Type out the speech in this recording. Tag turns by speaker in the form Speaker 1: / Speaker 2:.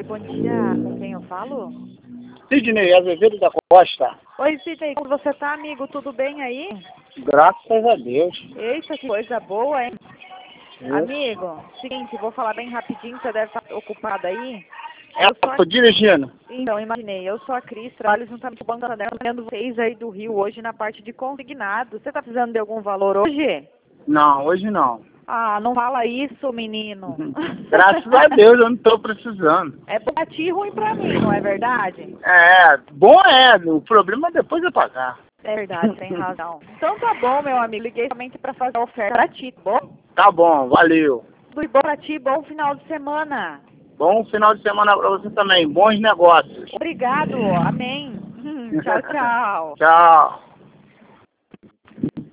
Speaker 1: Oi, bom dia. Com quem eu falo?
Speaker 2: Sidney Azevedo da Costa.
Speaker 1: Oi, Sidney. Como você tá, amigo? Tudo bem aí?
Speaker 2: Graças a Deus.
Speaker 1: Eita, que coisa boa, hein?
Speaker 2: Isso.
Speaker 1: Amigo, seguinte, vou falar bem rapidinho, você deve estar ocupado aí.
Speaker 2: Tô dirigindo.
Speaker 1: Então, imaginei, eu sou a Cris, trabalho juntamente com o Banco dela, vendo vocês aí do Rio hoje na parte de consignado. Você tá precisando de algum valor hoje?
Speaker 2: Não, hoje não.
Speaker 1: Ah, não fala isso, menino.
Speaker 2: Graças a Deus eu não tô precisando.
Speaker 1: É bom pra ti e ruim pra mim, não é verdade?
Speaker 2: Bom o problema é depois eu pagar.
Speaker 1: É verdade, tem razão. Então tá bom, meu amigo, liguei somente pra fazer a oferta pra ti, tá bom?
Speaker 2: Tá bom, valeu.
Speaker 1: Tudo bom pra ti, bom final de semana.
Speaker 2: Bom final de semana pra você também. Bons negócios.
Speaker 1: Obrigado, amém. Tchau, tchau.
Speaker 2: Tchau.